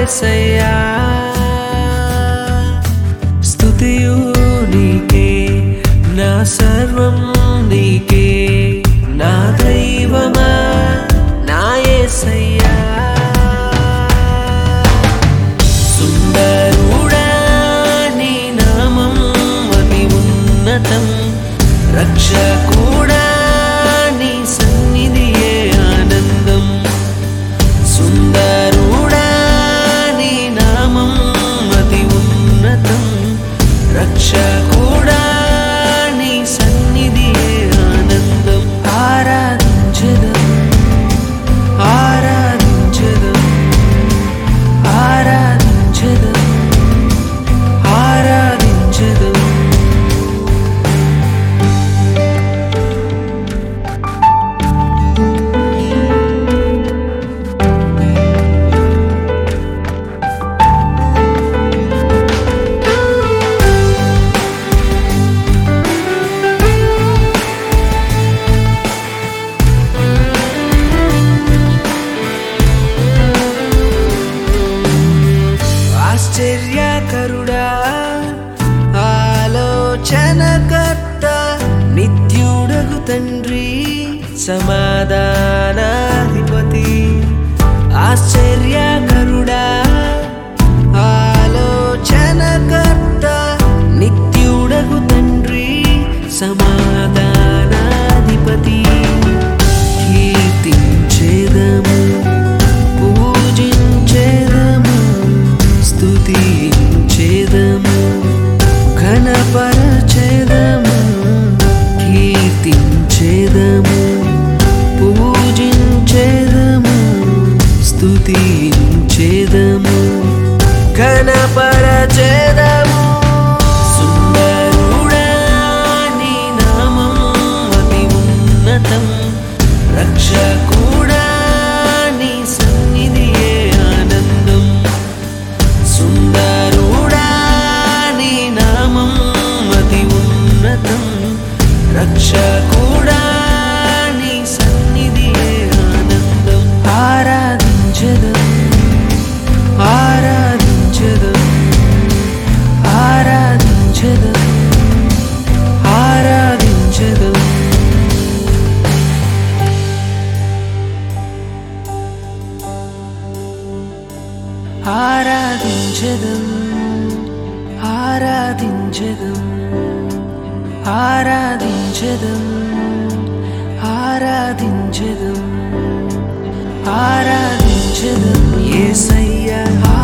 యేసయ్యా స్తుతియు నీకే నా సర్వం నీకే నా దైవమా నా యేసయ్యా సుందరుడా నీ నామం అతి ఉన్నతం రక్షకుడా నీ సన్నిధియే ఆనందం సుందరుడా నీ నామం అతి ఉన్నతం రక్షకుడా నీ సన్నిధియే ఆనందం ఆరాధించెదం ఆరాధించెదం ఆరాధించెదం ఆరాధించెదం ఆశ్చర్యకరుడా ఆలోచనకర్త నిత్యుడగు తండ్రి సమాధానాధిపతి ఆశ్చర్యకరుడా ఆలోచనకర్త నిత్యుడగు తండ్రి సమాధానాధిపతి కీర్తించెదము పూజించెదము స్తుతించెదము ఘనపరచెదము కీర్తించెదము పూజించెదము స్తుతించెదము ఘనపరచెదము సుందరుడా నీ నామం అతి ఉన్నతం రక్షకుడా నీ సన్నిధియే ఆనందం సుందరుడా నీ నామం అతి ఉన్నతం రక్షకుడా నీ సన్నిధియే ఆనందం ఆరాధించెదం ఆరాధించెదం ఆరాధించెదం ఆరాధించెదం ఆరాధించెదం ఆరాధించెదం ఆరాధించెదం ఆరాధించెదం ఆరాధించెదం యేసయ్యా